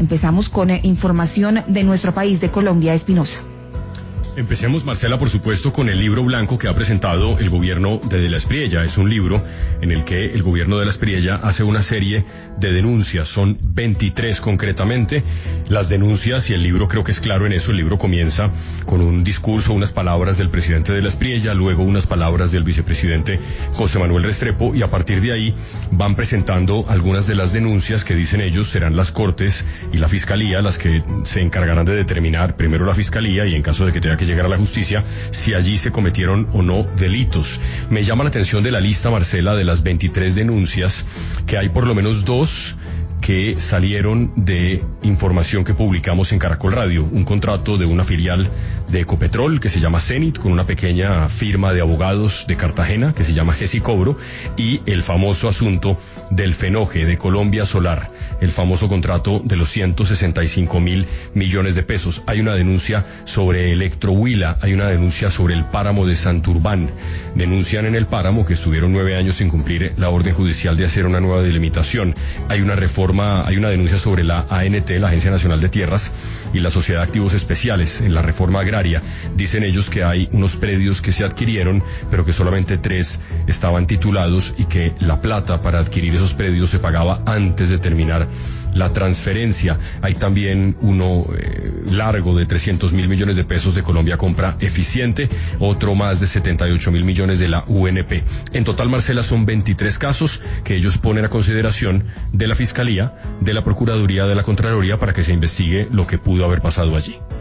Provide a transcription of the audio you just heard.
Empezamos con información de nuestro país, de Colombia. Espinosa. Empecemos, Marcela, por supuesto, con el libro blanco que ha presentado el gobierno de la Espriella. Es un libro en el que el gobierno de la Espriella hace una serie de denuncias. Son 23 concretamente las denuncias, y el libro creo que es claro en eso. El libro comienza con un discurso, unas palabras del presidente de la Espriella, luego unas palabras del vicepresidente José Manuel Restrepo, y a partir de ahí van presentando algunas de las denuncias que, dicen ellos, serán las Cortes y la Fiscalía las que se encargarán de determinar, primero la Fiscalía, y en caso de que tenga que llegar a la justicia, si allí se cometieron o no delitos. Me llama la atención de la lista, Marcela, de las 23 denuncias, que hay por lo menos 2 que salieron de información que publicamos en Caracol Radio. Un contrato de una filial de Ecopetrol que se llama Cenit, con una pequeña firma de abogados de Cartagena que se llama Gesicobro, y el famoso asunto del Fenoje, de Colombia Solar, el famoso contrato de los 165.000 millones de pesos. Hay una denuncia sobre Electrohuila, hay una denuncia sobre el páramo de Santurbán. Denuncian en el páramo que estuvieron 9 años sin cumplir la orden judicial de hacer una nueva delimitación. Hay una denuncia sobre la ANT, la Agencia Nacional de Tierras, y la Sociedad de Activos Especiales en la reforma agraria. Dicen ellos que hay unos predios que se adquirieron, pero que solamente 3 estaban titulados, y que la plata para adquirir esos predios se pagaba antes de terminar la transferencia. Hay también uno largo de 300.000 millones de pesos de Colombia Compra Eficiente, otro más de 78.000 millones de la UNP. En total, Marcela, son 23 casos que ellos ponen a consideración de la Fiscalía, de la Procuraduría, de la Contraloría, para que se investigue lo que pudo haber pasado allí.